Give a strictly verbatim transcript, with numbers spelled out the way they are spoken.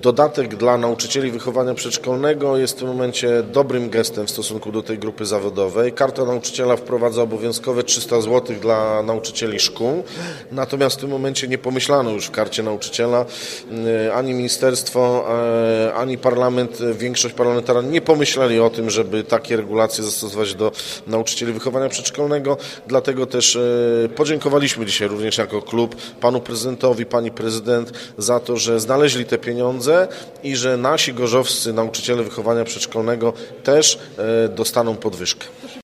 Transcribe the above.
dodatek dla nauczycieli wychowania przedszkolnego jest w tym momencie dobrym gestem w stosunku do tej grupy zawodowej. Karta nauczyciela wprowadza obowiązkowe trzysta złotych dla nauczycieli szkół, natomiast w tym momencie nie pomyślano już w karcie nauczyciela, ani ministerstwo, ani parlament, większość parlamentarna nie pomyśleli o tym, żeby takie regulacje zastosować do nauczycieli wychowania przedszkolnego, dlatego też podziękowaliśmy dzisiaj również jako klub panu prezydentowi, pani prezydent za to, że znaleźli te pieniądze i że nasi gorzowscy nauczyciele wychowania przedszkolnego też dostaną podwyżkę.